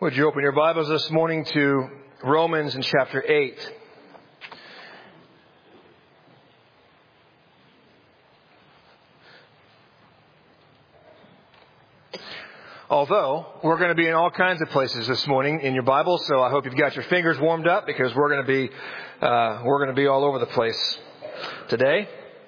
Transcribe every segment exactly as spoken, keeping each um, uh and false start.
Would you open your Bibles this morning to Romans in chapter eight? Although we're going to be in all kinds of places this morning in your Bible, so I hope you've got your fingers warmed up because we're going to be uh, we're going to be all over the place today.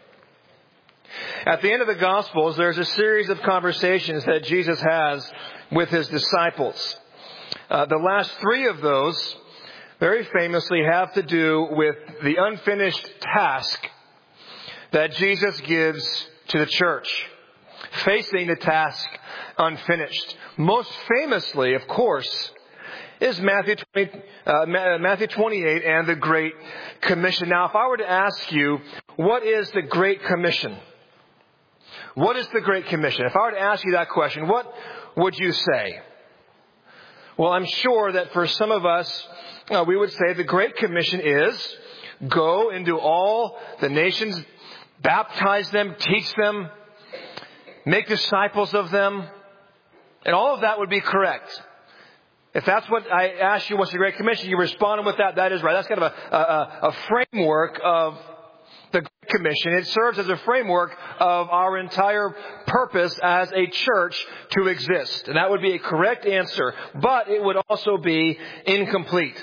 At the end of the Gospels, there's a series of conversations that Jesus has with his disciples. Uh, the last three of those, very famously, have to do with the unfinished task that Jesus gives to the church, facing the task unfinished. Most famously, of course, is Matthew twenty, uh, Matthew twenty-eight and the Great Commission. Now, if I were to ask you, what is the Great Commission? What is the Great Commission? If I were to ask you that question, what would you say? Well, I'm sure that for some of us, uh, we would say the Great Commission is go into all the nations, baptize them, teach them, make disciples of them. And all of that would be correct. If that's what I asked you, what's the Great Commission, you responded with that, that is right. That's kind of a, a, a framework of the Great Commission. It serves as a framework of our entire purpose as a church to exist. And that would be a correct answer. But it would also be incomplete.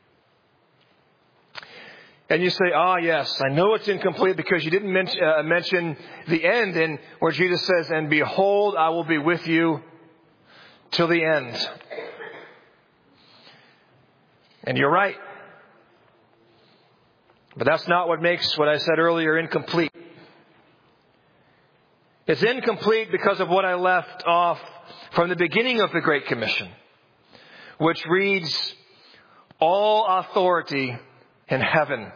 And you say, ah, yes, I know it's incomplete because you didn't mention, uh, mention the end, and where Jesus says, and behold, I will be with you till the end. And you're right. But that's not what makes what I said earlier incomplete. It's incomplete because of what I left off from the beginning of the Great Commission, which reads, all authority in heaven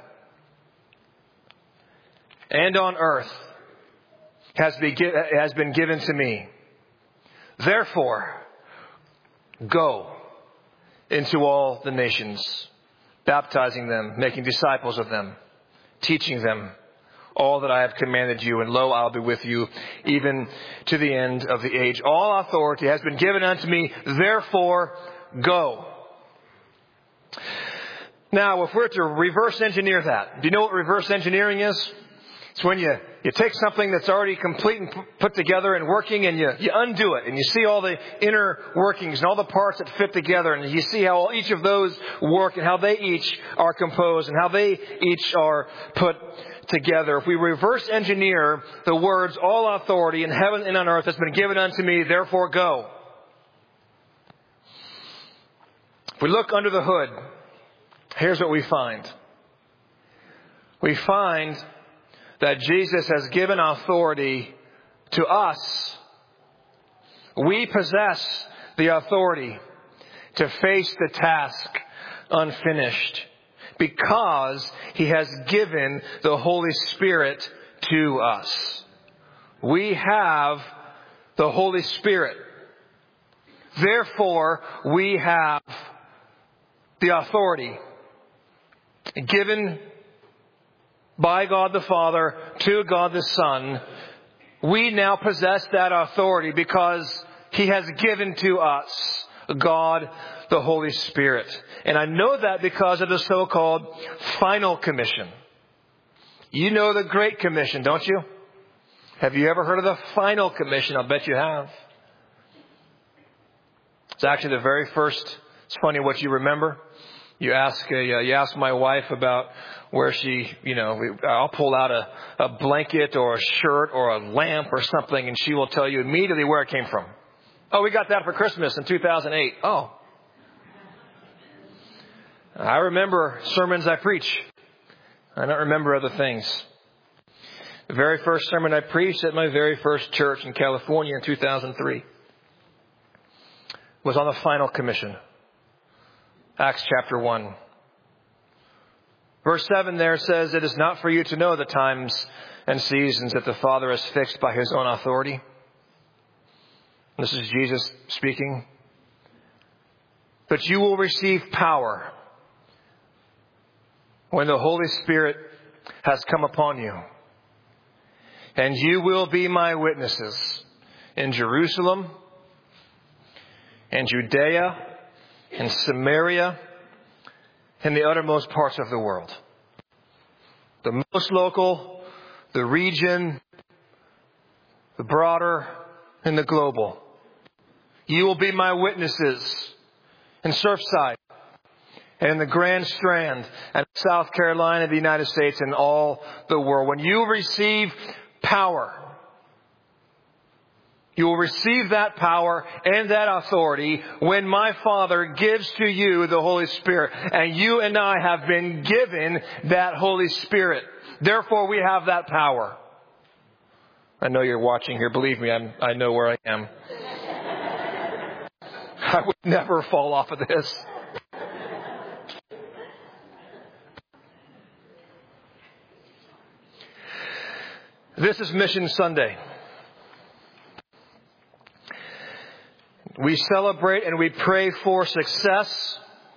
and on earth has been given to me. Therefore, go into all the nations, baptizing them, making disciples of them, teaching them all that I have commanded you. And lo, I'll be with you even to the end of the age. All authority has been given unto me. Therefore, go. Now, if we're to reverse engineer that, do you know what reverse engineering is? It's when you, you take something that's already complete and put together and working, and you, you undo it. And you see all the inner workings and all the parts that fit together. And you see how each of those work and how they each are composed and how they each are put together. If we reverse engineer the words, all authority in heaven and on earth has been given unto me, therefore go. If we look under the hood, here's what we find. We find that Jesus has given authority to us. We possess the authority to face the task unfinished because He has given the Holy Spirit to us. We have the Holy Spirit. Therefore, we have the authority given by God the Father to God the Son. We now possess that authority because He has given to us God the Holy Spirit. And I know that because of the so-called final commission. You know the Great Commission, don't you? Have you ever heard of the final commission? I'll bet you have. It's actually the very first. It's funny what you remember. You ask a, uh, you ask my wife about where she, you know, I'll pull out a, a blanket or a shirt or a lamp or something, and she will tell you immediately where it came from. Oh, we got that for Christmas in two thousand eight. Oh. I remember sermons I preach. I don't remember other things. The very first sermon I preached at my very first church in California in two thousand three was on the final commission. Acts chapter one. Verse seven there says, it is not for you to know the times and seasons that the Father has fixed by His own authority. This is Jesus speaking. But you will receive power when the Holy Spirit has come upon you. And you will be my witnesses in Jerusalem and Judea in Samaria, and the uttermost parts of the world. The most local, the region, the broader, and the global. You will be my witnesses in Surfside and in the Grand Strand and South Carolina, the United States, and all the world. When you receive power, you will receive that power and that authority when my Father gives to you the Holy Spirit. And you and I have been given that Holy Spirit. Therefore, we have that power. I know you're watching here. Believe me, I'm, I know where I am. I would never fall off of this. This is Mission Sunday. We celebrate and we pray for success.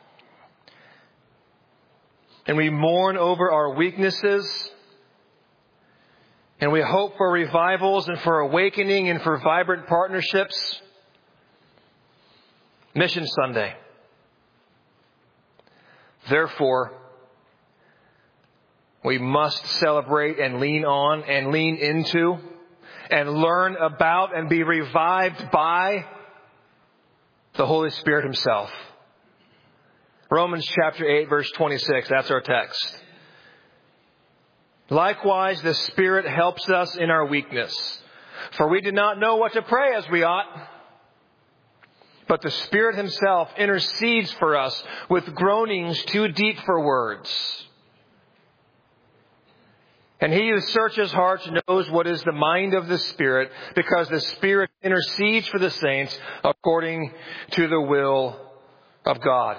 And we mourn over our weaknesses. And we hope for revivals and for awakening and for vibrant partnerships. Mission Sunday. Therefore, we must celebrate and lean on and lean into and learn about and be revived by the Holy Spirit Himself. Romans chapter eight, verse twenty-six. That's our text. Likewise, the Spirit helps us in our weakness. For we do not know what to pray as we ought. But the Spirit Himself intercedes for us with groanings too deep for words. And He who searches hearts knows what is the mind of the Spirit, because the Spirit intercedes for the saints according to the will of God.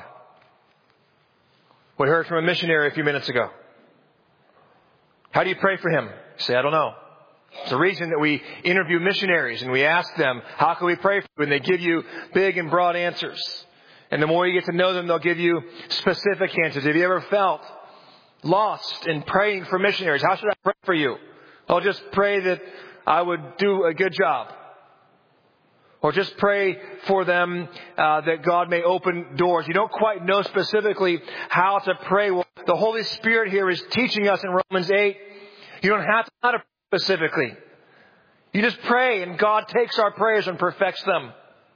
We heard from a missionary a few minutes ago. How do you pray for him? You say, I don't know. It's the reason that we interview missionaries and we ask them, how can we pray for you? And they give you big and broad answers. And the more you get to know them, they'll give you specific answers. Have you ever felt lost in praying for missionaries? How should I pray for you? I'll just pray that I would do a good job. Or just pray for them uh, that God may open doors. You don't quite know specifically how to pray. Well, the Holy Spirit here is teaching us in Romans eight. You don't have to know how to pray specifically. You just pray and God takes our prayers and perfects them.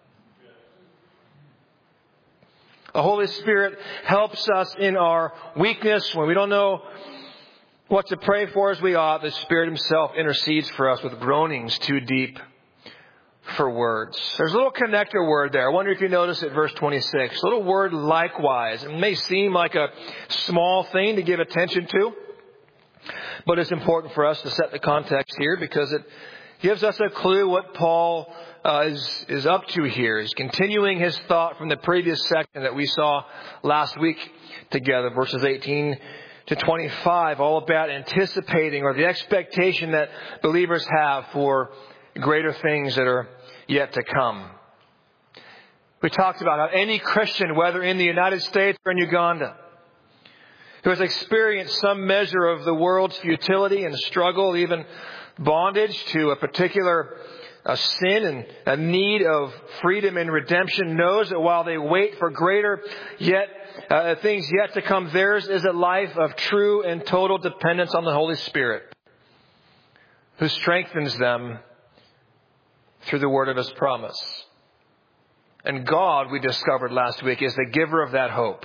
The Holy Spirit helps us in our weakness. When we don't know what to pray for as we ought, the Spirit Himself intercedes for us with groanings too deep for words. There's a little connector word there. I wonder if you notice it, verse twenty-six. A little word likewise. It may seem like a small thing to give attention to, but it's important for us to set the context here because it gives us a clue what Paul uh, is, is up to here. He's continuing his thought from the previous section that we saw last week together, verses eighteen to twenty-five, all about anticipating or the expectation that believers have for greater things that are yet to come. We talked about how any Christian, whether in the United States or in Uganda, who has experienced some measure of the world's futility and struggle, even bondage to a particular a sin and a need of freedom and redemption, knows that while they wait for greater yet uh, things yet to come, theirs is a life of true and total dependence on the Holy Spirit, who strengthens them through the word of His promise. And God, we discovered last week, is the giver of that hope.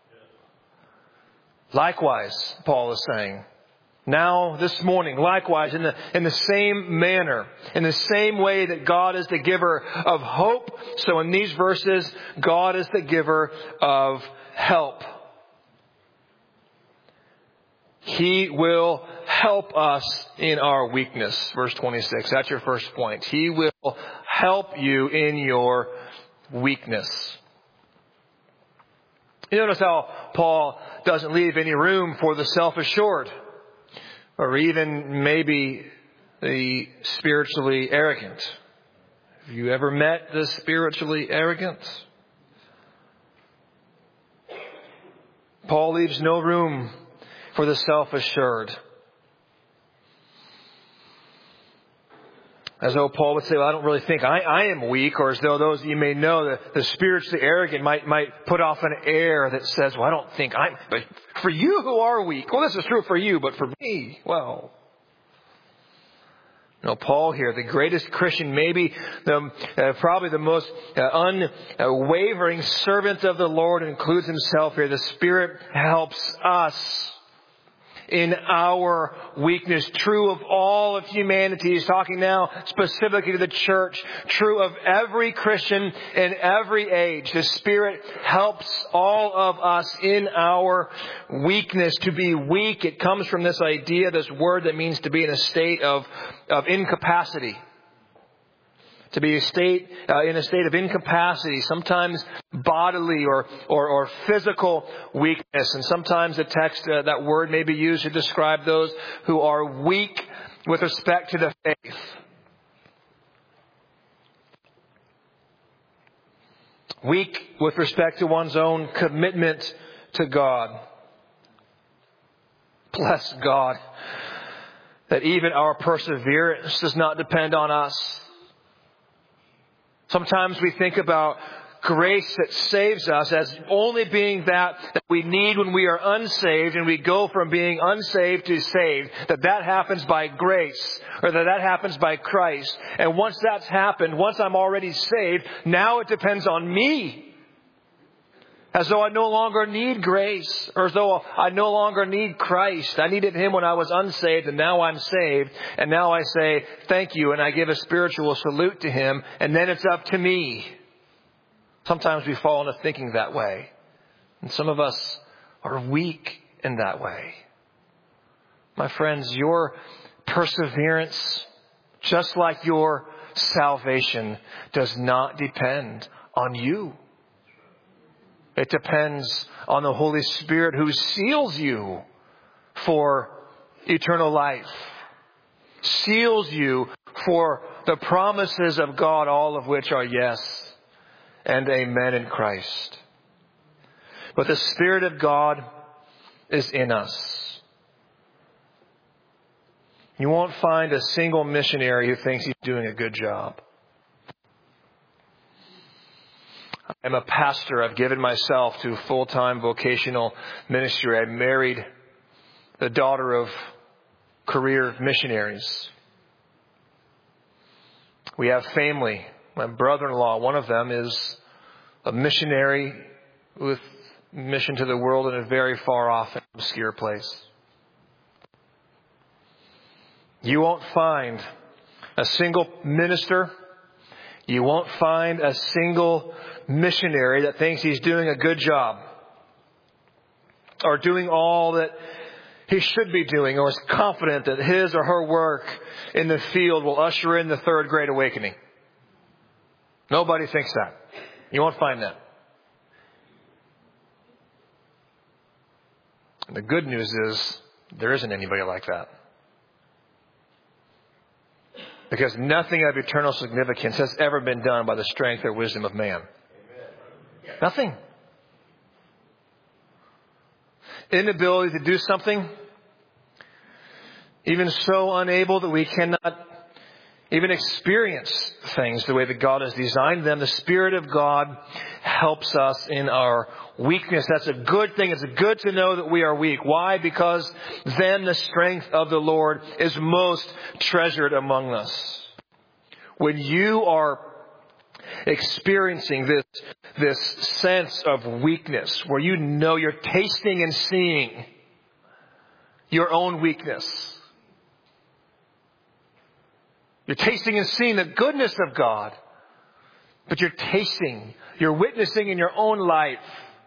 Likewise, Paul is saying, now this morning, likewise, in the, in the same manner, in the same way that God is the giver of hope, so in these verses, God is the giver of help. He will help us in our weakness. Verse twenty-six. That's your first point. He will help you in your weakness. You notice how Paul doesn't leave any room for the self-assured or even maybe the spiritually arrogant. Have you ever met the spiritually arrogant? Paul leaves no room for the self-assured. As though Paul would say, well, I don't really think I, I am weak, or as though those you may know, the, the spiritually arrogant might, might put off an air that says, well, I don't think I'm, but for you who are weak, well, this is true for you, but for me, well. No, Paul here, the greatest Christian, maybe the, uh, probably the most uh, unwavering servant of the Lord, includes himself here. The Spirit helps us in our weakness. True of all of humanity. He's talking now specifically to the church. True of every Christian in every age. The Spirit helps all of us in our weakness. To be weak, it comes from this idea, this word that means to be in a state of, of incapacity. To be a state uh, in a state of incapacity, sometimes bodily or, or or physical weakness, and sometimes the text uh, that word may be used to describe those who are weak with respect to the faith. Weak with respect to one's own commitment to God. Bless God that even our perseverance does not depend on us. Sometimes we think about grace that saves us as only being that that we need when we are unsaved, and we go from being unsaved to saved, that that happens by grace, or that that happens by Christ. And once that's happened, once I'm already saved, now it depends on me. As though I no longer need grace, or as though I no longer need Christ. I needed Him when I was unsaved, and now I'm saved. And now I say, thank you, and I give a spiritual salute to Him, and then it's up to me. Sometimes we fall into thinking that way. And some of us are weak in that way. My friends, your perseverance, just like your salvation, does not depend on you. It depends on the Holy Spirit who seals you for eternal life. Seals you for the promises of God, all of which are yes and amen in Christ. But the Spirit of God is in us. You won't find a single missionary who thinks he's doing a good job. I'm a pastor. I've given myself to full-time vocational ministry. I married the daughter of career missionaries. We have family. My brother-in-law, one of them, is a missionary with mission to the world in a very far-off and obscure place. You won't find a single minister. You won't find a single missionary that thinks he's doing a good job or doing all that he should be doing, or is confident that his or her work in the field will usher in the third great awakening. Nobody thinks that. You won't find that. And the good news is there isn't anybody like that. Because nothing of eternal significance has ever been done by the strength or wisdom of man. Amen. Nothing. Inability to do something, even so unable that we cannot even experience things the way that God has designed them. The Spirit of God helps us in our weakness. That's a good thing. It's good to know that we are weak. Why? Because then the strength of the Lord is most treasured among us. When you are experiencing this, this sense of weakness, where you know you're tasting and seeing your own weakness, you're tasting and seeing the goodness of God, but you're tasting, you're witnessing in your own life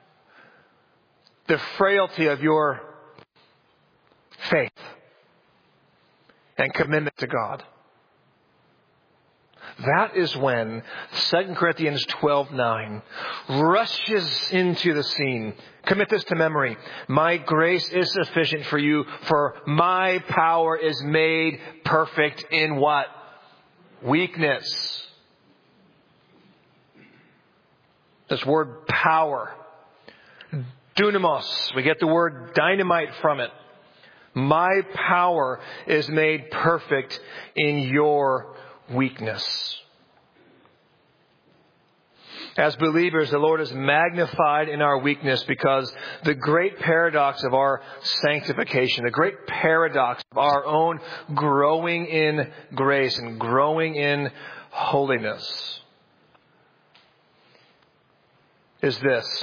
the frailty of your faith and commitment to God. That is when Second Corinthians twelve nine rushes into the scene. Commit this to memory. My grace is sufficient for you, for my power is made perfect in what? Weakness. This word power, dunamos, we get the word dynamite from it. My power is made perfect in your weakness. As believers, the Lord is magnified in our weakness because the great paradox of our sanctification, the great paradox of our own growing in grace and growing in holiness is this.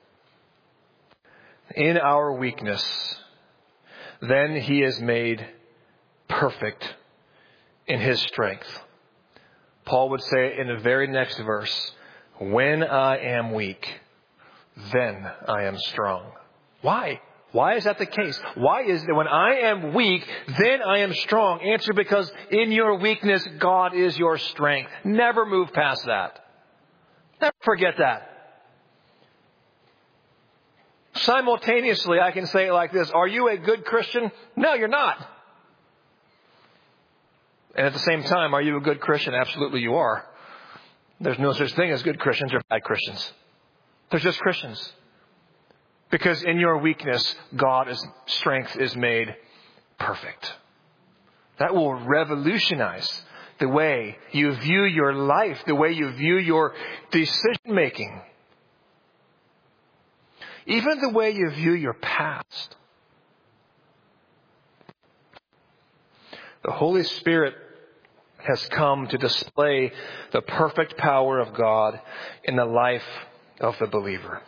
In our weakness, then He is made perfect in His strength. Paul would say in the very next verse, when I am weak, then I am strong. Why? Why is that the case? Why is it that when I am weak, then I am strong? Answer, because in your weakness, God is your strength. Never move past that. Never forget that. Simultaneously, I can say it like this. Are you a good Christian? No, you're not. And at the same time, are you a good Christian? Absolutely you are. There's no such thing as good Christians or bad Christians. There's just Christians. Because in your weakness, God's strength is made perfect. That will revolutionize the way you view your life, the way you view your decision making. Even the way you view your past. The Holy Spirit has come to display the perfect power of God in the life of the believer.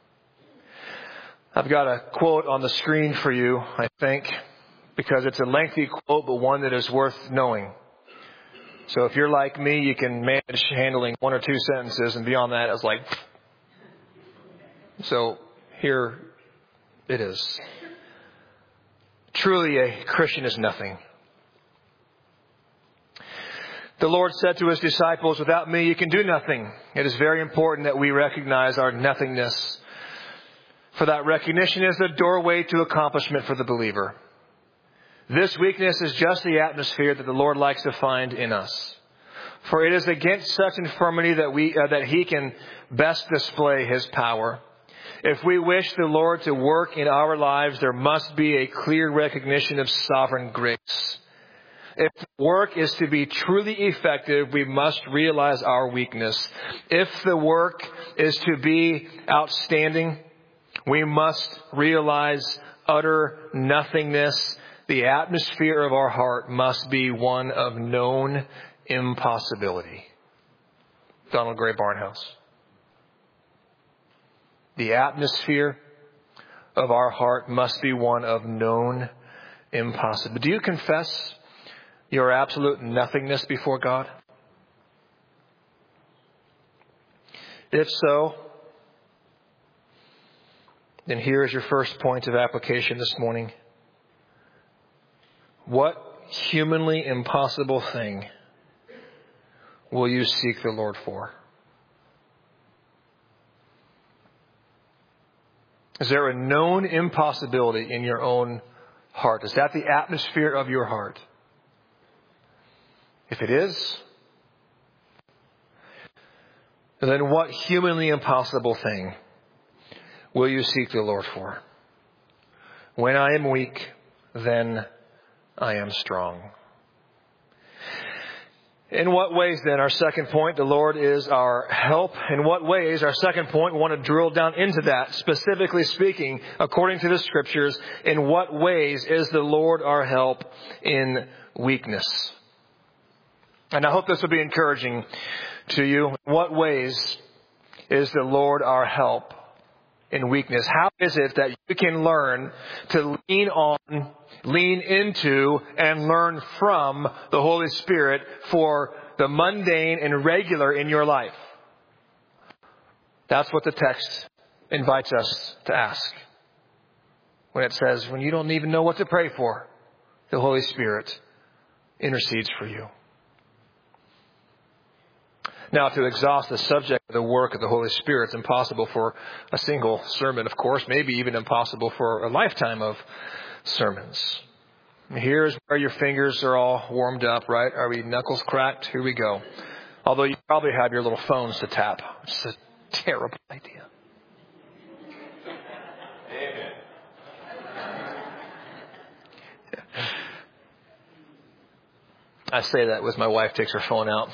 I've got a quote on the screen for you, I think, because it's a lengthy quote, but one that is worth knowing. So if you're like me, you can manage handling one or two sentences, and beyond that, it's like... So here it is. Truly, a Christian is nothing. The Lord said to His disciples, without me, you can do nothing. It is very important that we recognize our nothingness. For that recognition is the doorway to accomplishment for the believer. This weakness is just the atmosphere that the Lord likes to find in us. For it is against such infirmity that we uh, that He can best display His power. If we wish the Lord to work in our lives, there must be a clear recognition of sovereign grace. If work is to be truly effective, we must realize our weakness. If the work is to be outstanding, we must realize utter nothingness. The atmosphere of our heart must be one of known impossibility. Donald Gray Barnhouse. The atmosphere of our heart must be one of known impossibility. Do you confess your absolute nothingness before God? If so, then here is your first point of application this morning. What humanly impossible thing will you seek the Lord for? Is there a known impossibility in your own heart? Is that the atmosphere of your heart? If it is, then what humanly impossible thing will you seek the Lord for? When I am weak, then I am strong. In what ways then, our second point, the Lord is our help. In what ways, our second point, we want to drill down into that. Specifically speaking, according to the Scriptures, in what ways is the Lord our help in weakness? And I hope this will be encouraging to you. In what ways is the Lord our help in weakness? How is it that you can learn to lean on, lean into, and learn from the Holy Spirit for the mundane and regular in your life? That's what the text invites us to ask. When it says, when you don't even know what to pray for, the Holy Spirit intercedes for you. Now, to exhaust the subject of the work of the Holy Spirit is impossible for a single sermon, of course, maybe even impossible for a lifetime of sermons. Here's where your fingers are all warmed up, right? Are we knuckles cracked? Here we go. Although you probably have your little phones to tap, which is a terrible idea. Amen. I say that as my wife takes her phone out.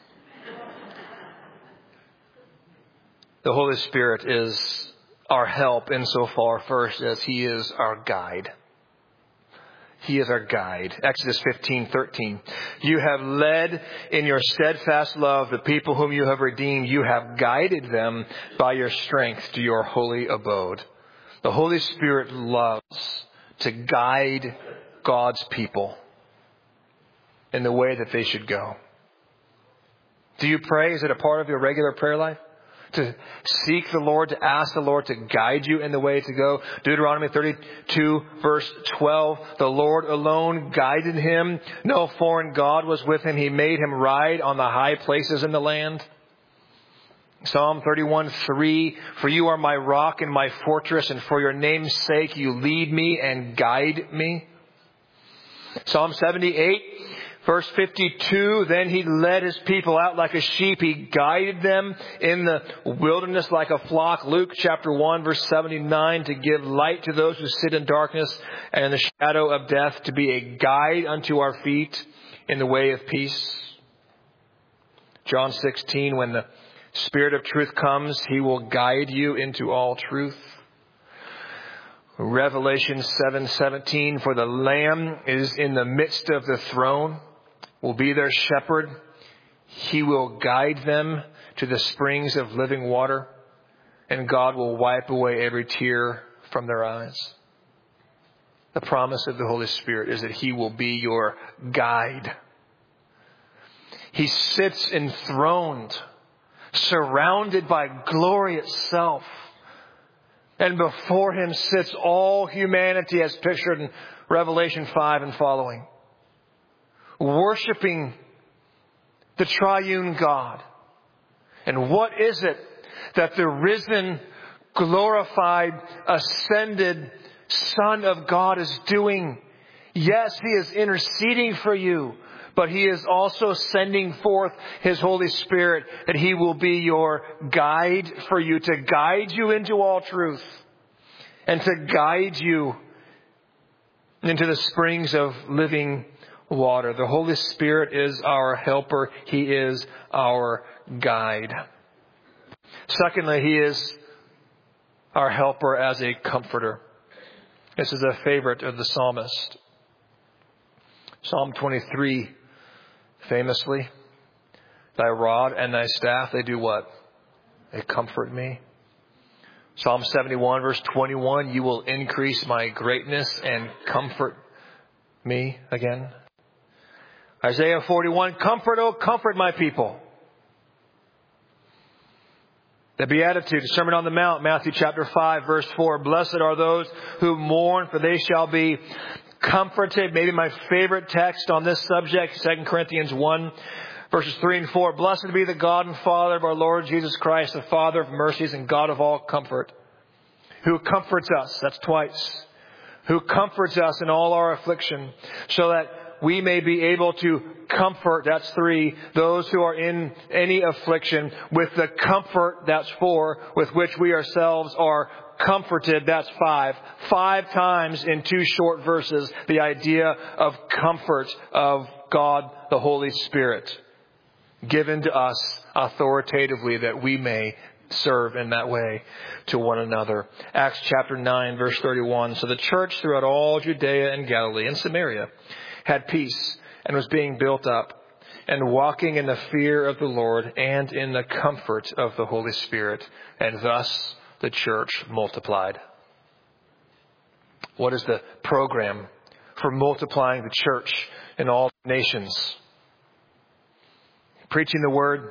The Holy Spirit is our help insofar first as He is our guide. He is our guide. Exodus fifteen thirteen. You have led in your steadfast love the people whom you have redeemed. You have guided them by your strength to your holy abode. The Holy Spirit loves to guide God's people in the way that they should go. Do you pray? Is it a part of your regular prayer life? To seek the Lord, to ask the Lord to guide you in the way to go. Deuteronomy thirty-two verse twelve. The Lord alone guided him. No foreign God was with him. He made him ride on the high places in the land. Psalm thirty-one three. For you are my rock and my fortress, and for your name's sake you lead me and guide me. Psalm seventy-eight. Verse fifty-two, then he led his people out like a sheep. He guided them in the wilderness like a flock. Luke chapter one, verse seventy-nine, to give light to those who sit in darkness and in the shadow of death, to be a guide unto our feet in the way of peace. John sixteen, when the Spirit of truth comes, He will guide you into all truth. Revelation seven seventeen, for the Lamb is in the midst of the throne, will be their shepherd. He will guide them to the springs of living water, and God will wipe away every tear from their eyes. The promise of the Holy Spirit is that He will be your guide. He sits enthroned, surrounded by glory itself. And before Him sits all humanity as pictured in Revelation five and following, worshiping the triune God. And what is it that the risen, glorified, ascended Son of God is doing? Yes, He is interceding for you, but He is also sending forth His Holy Spirit, that He will be your guide for you, to guide you into all truth and to guide you into the springs of living water. The Holy Spirit is our helper. He is our guide. Secondly, He is our helper as a comforter. This is a favorite of the psalmist. Psalm twenty-three, famously, thy rod and thy staff, they do what? They comfort me. Psalm seventy-one, verse twenty-one, you will increase my greatness and comfort me again. Isaiah forty-one, comfort, oh, comfort my people. The Beatitude, Sermon on the Mount, Matthew chapter five, verse four, blessed are those who mourn, for they shall be comforted. Maybe my favorite text on this subject, Second Corinthians one, verses three and four. Blessed be the God and Father of our Lord Jesus Christ, the Father of mercies and God of all comfort, who comforts us, that's twice, who comforts us in all our affliction, so that we may be able to comfort, that's three, those who are in any affliction with the comfort, that's four, with which we ourselves are comforted, that's five. Five times in two short verses, the idea of comfort of God, the Holy Spirit, given to us authoritatively that we may serve in that way to one another. Acts chapter nine, verse thirty-one. So the church throughout all Judea and Galilee and Samaria had peace and was being built up and walking in the fear of the Lord and in the comfort of the Holy Spirit. And thus the church multiplied. What is the program for multiplying the church in all nations? Preaching the word,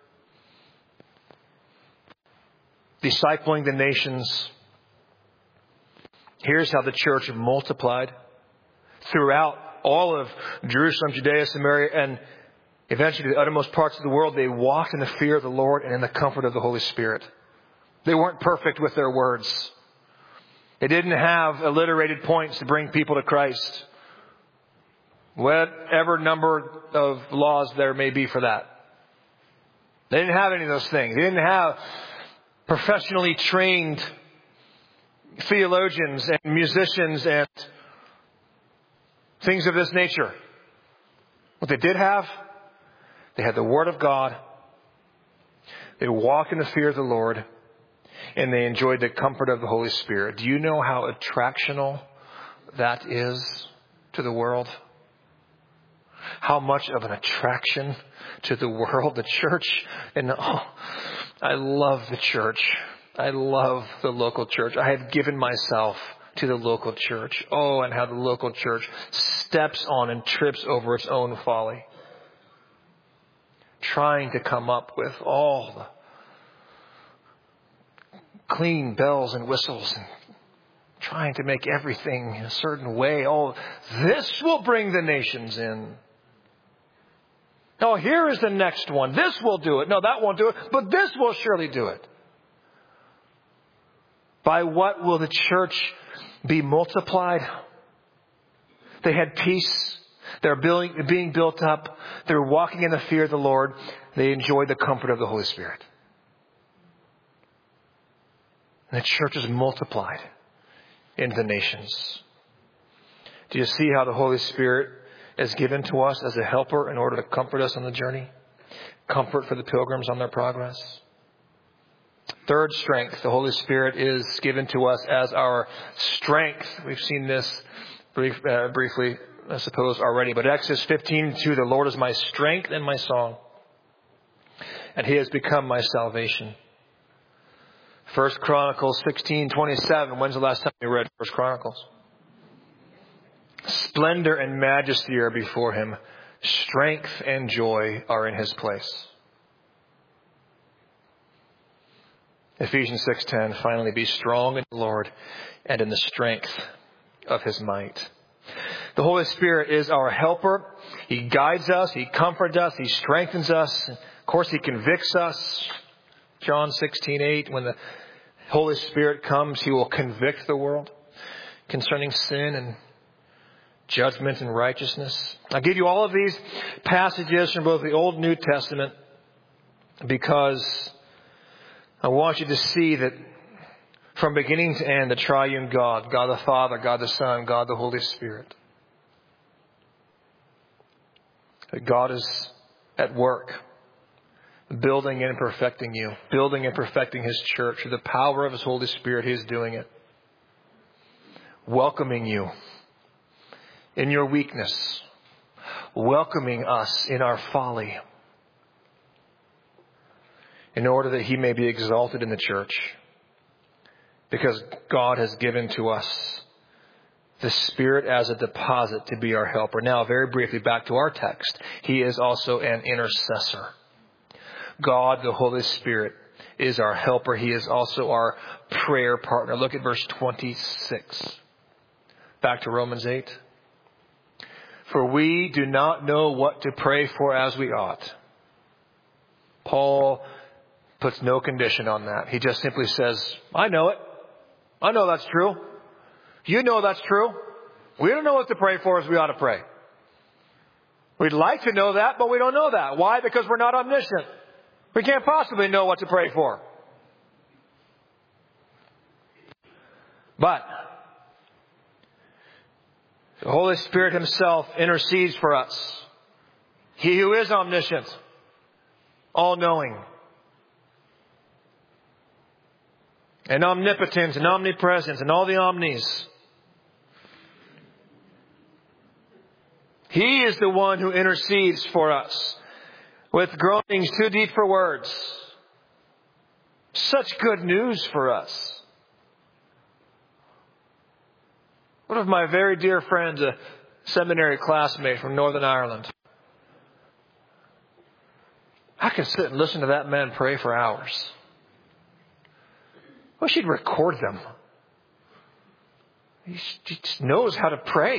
discipling the nations. Here's how the church multiplied throughout all of Jerusalem, Judea, Samaria, and eventually the uttermost parts of the world. They walked in the fear of the Lord and in the comfort of the Holy Spirit. They weren't perfect with their words. They didn't have alliterated points to bring people to Christ. Whatever number of laws there may be for that. They didn't have any of those things. They didn't have professionally trained theologians and musicians and things of this nature. What they did have, they had the Word of God. They walked in the fear of the Lord. And they enjoyed the comfort of the Holy Spirit. Do you know how attractional that is to the world? How much of an attraction to the world, the church. And oh, I love the church. I love the local church. I have given myself to the local church. Oh, and how the local church steps on and trips over its own folly. Trying to come up with all the clean bells and whistles and trying to make everything a certain way. Oh, this will bring the nations in. Oh, here is the next one. This will do it. No, that won't do it, but this will surely do it. By what will the church be multiplied? They had peace. They're building, being built up. They're walking in the fear of the Lord. They enjoyed the comfort of the Holy Spirit. And the church is multiplied into the nations. Do you see how the Holy Spirit is given to us as a helper in order to comfort us on the journey? Comfort for the pilgrims on their progress. Third strength, the Holy Spirit is given to us as our strength. We've seen this brief, uh, briefly, I suppose, already. But Exodus fifteen two, the Lord is my strength and my song, and He has become my salvation. First Chronicles sixteen twenty-seven. When's the last time you read First Chronicles? Splendor and majesty are before Him. Strength and joy are in His place. Ephesians six ten. Finally, be strong in the Lord and in the strength of His might. The Holy Spirit is our helper. He guides us. He comforts us. He strengthens us. Of course, He convicts us. John sixteen eight, when the Holy Spirit comes, He will convict the world concerning sin and judgment and righteousness. I'll give you all of these passages from both the Old and New Testament because I want you to see that from beginning to end, the triune God, God the Father, God the Son, God the Holy Spirit, that God is at work, building and perfecting you, building and perfecting His church. Through the power of His Holy Spirit, He is doing it. Welcoming you in your weakness, welcoming us in our folly, in order that He may be exalted in the church. Because God has given to us the Spirit as a deposit to be our helper. Now, very briefly, back to our text. He is also an intercessor. God, the Holy Spirit, is our helper. He is also our prayer partner. Look at verse twenty-six. Back to Romans eight. For we do not know what to pray for as we ought. Paul puts no condition on that. He just simply says, I know it. I know that's true. You know that's true. We don't know what to pray for as we ought to pray. We'd like to know that, but we don't know that. Why? Because we're not omniscient. We can't possibly know what to pray for. But the Holy Spirit Himself intercedes for us. He who is omniscient, all-knowing, and omnipotent and omnipresent and all the omnis. He is the one who intercedes for us with groanings too deep for words. Such good news for us. One of my very dear friends, a seminary classmate from Northern Ireland. I could sit and listen to that man pray for hours. I wish he'd record them. He just knows how to pray.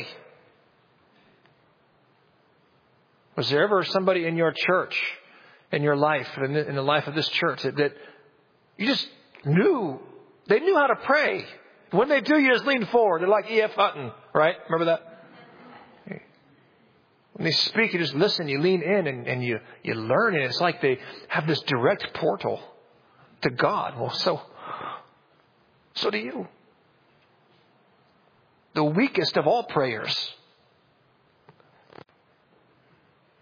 Was there ever somebody in your church, in your life, in the, in the life of this church, that, that you just knew, they knew how to pray? When they do, you just lean forward. They're like E F Hutton, right? Remember that? When they speak, you just listen, you lean in and, and you, you learn. And it's like they have this direct portal to God. Well, so, so do you. The weakest of all prayers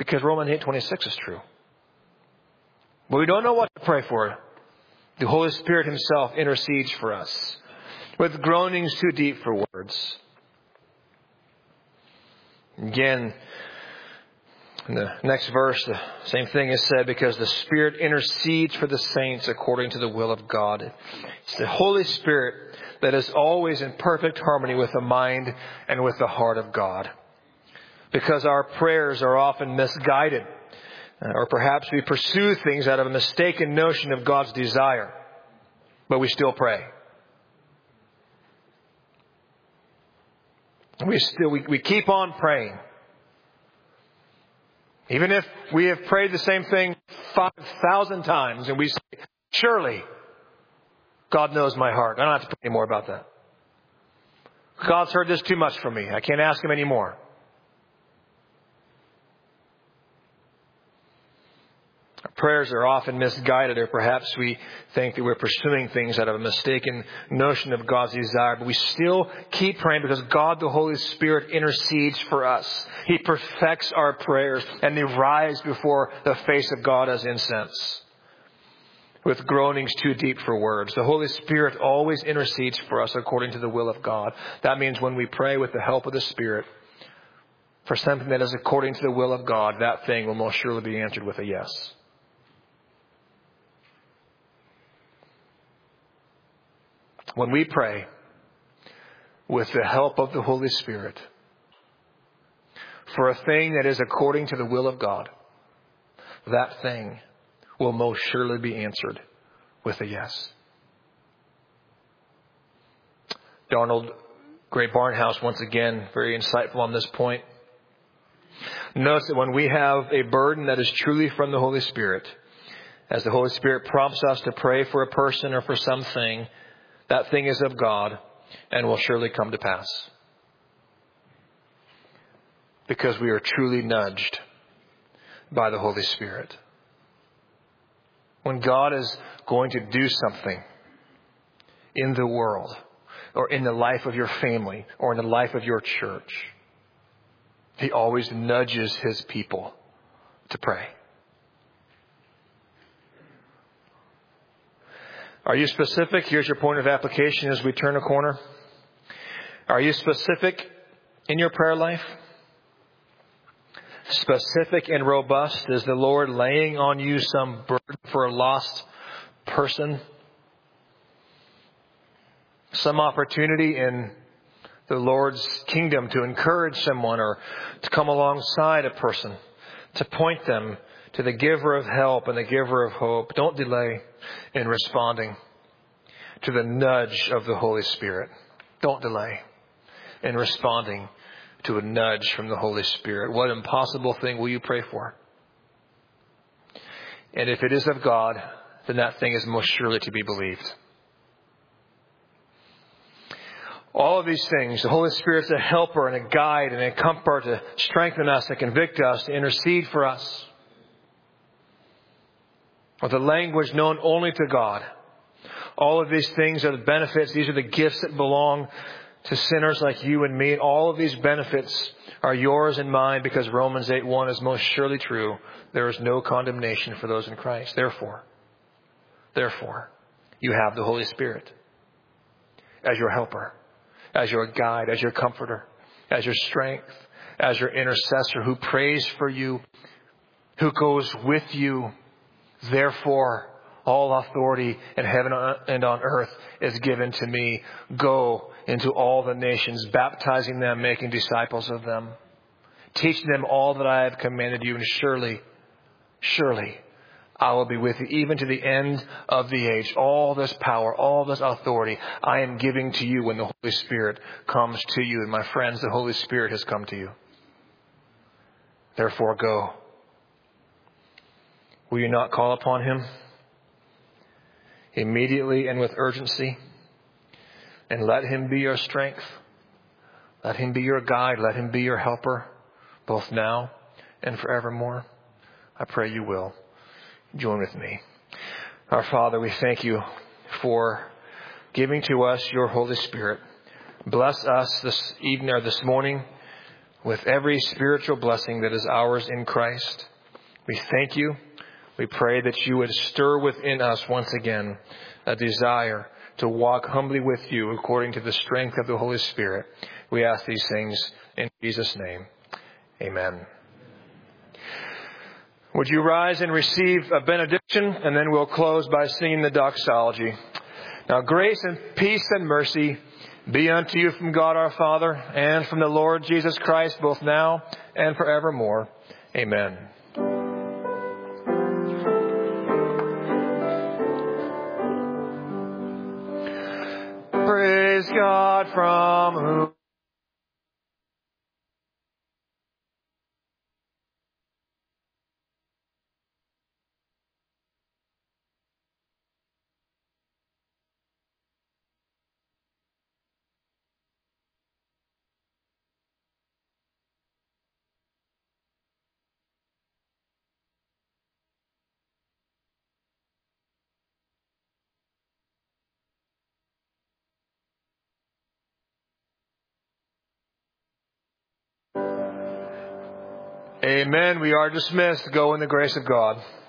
Because Romans eight twenty-six is true. But we don't know what to pray for. The Holy Spirit Himself intercedes for us with groanings too deep for words. Again, in the next verse, the same thing is said, because the Spirit intercedes for the saints according to the will of God. It's the Holy Spirit that is always in perfect harmony with the mind and with the heart of God. Because our prayers are often misguided, or perhaps we pursue things out of a mistaken notion of God's desire, but we still pray. We still we, we keep on praying. Even if we have prayed the same thing five thousand times and we say, surely God knows my heart. I don't have to pray any more about that. God's heard this too much from me. I can't ask Him anymore. Our prayers are often misguided, or perhaps we think that we're pursuing things out of a mistaken notion of God's desire. But we still keep praying because God, the Holy Spirit, intercedes for us. He perfects our prayers, and they rise before the face of God as incense, with groanings too deep for words. The Holy Spirit always intercedes for us according to the will of God. That means when we pray with the help of the Spirit for something that is according to the will of God, that thing will most surely be answered with a yes. When we pray with the help of the Holy Spirit for a thing that is according to the will of God, that thing will most surely be answered with a yes. Donald Gray Barnhouse, once again, very insightful on this point. Notice that when we have a burden that is truly from the Holy Spirit, as the Holy Spirit prompts us to pray for a person or for something, that thing is of God and will surely come to pass. Because we are truly nudged by the Holy Spirit. When God is going to do something in the world, or in the life of your family, or in the life of your church, He always nudges His people to pray. Are you specific? Here's your point of application as we turn a corner. Are you specific in your prayer life? Specific and robust? Is the Lord laying on you some burden for a lost person? Some opportunity in the Lord's kingdom to encourage someone or to come alongside a person, to point them to the giver of help and the giver of hope. Don't delay in responding to the nudge of the Holy Spirit. Don't delay in responding to a nudge from the Holy Spirit. What impossible thing will you pray for? And if it is of God, then that thing is most surely to be believed. All of these things, the Holy Spirit's a helper and a guide and a comfort to strengthen us, to convict us, to intercede for us. With a language known only to God. All of these things are the benefits. These are the gifts that belong to sinners like you and me. And all of these benefits are yours and mine because Romans eight one is most surely true. There is no condemnation for those in Christ. Therefore, therefore, you have the Holy Spirit as your helper, as your guide, as your comforter, as your strength, as your intercessor who prays for you, who goes with you. Therefore, all authority in heaven and on earth is given to me. Go into all the nations, baptizing them, making disciples of them, teaching them all that I have commanded you. And surely, surely, I will be with you even to the end of the age. All this power, all this authority I am giving to you when the Holy Spirit comes to you. And my friends, the Holy Spirit has come to you. Therefore, go. Will you not call upon Him immediately and with urgency? And let Him be your strength. Let Him be your guide. Let Him be your helper, both now and forevermore. I pray you will. Join with me. Our Father, we thank you for giving to us your Holy Spirit. Bless us this evening or this morning with every spiritual blessing that is ours in Christ. We thank you. We pray that you would stir within us once again a desire to walk humbly with you according to the strength of the Holy Spirit. We ask these things in Jesus' name. Amen. Would you rise and receive a benediction, and then we'll close by singing the doxology. Now, grace and peace and mercy be unto you from God our Father and from the Lord Jesus Christ, both now and forevermore. Amen. Praise God from whom Amen. We are dismissed. Go in the grace of God.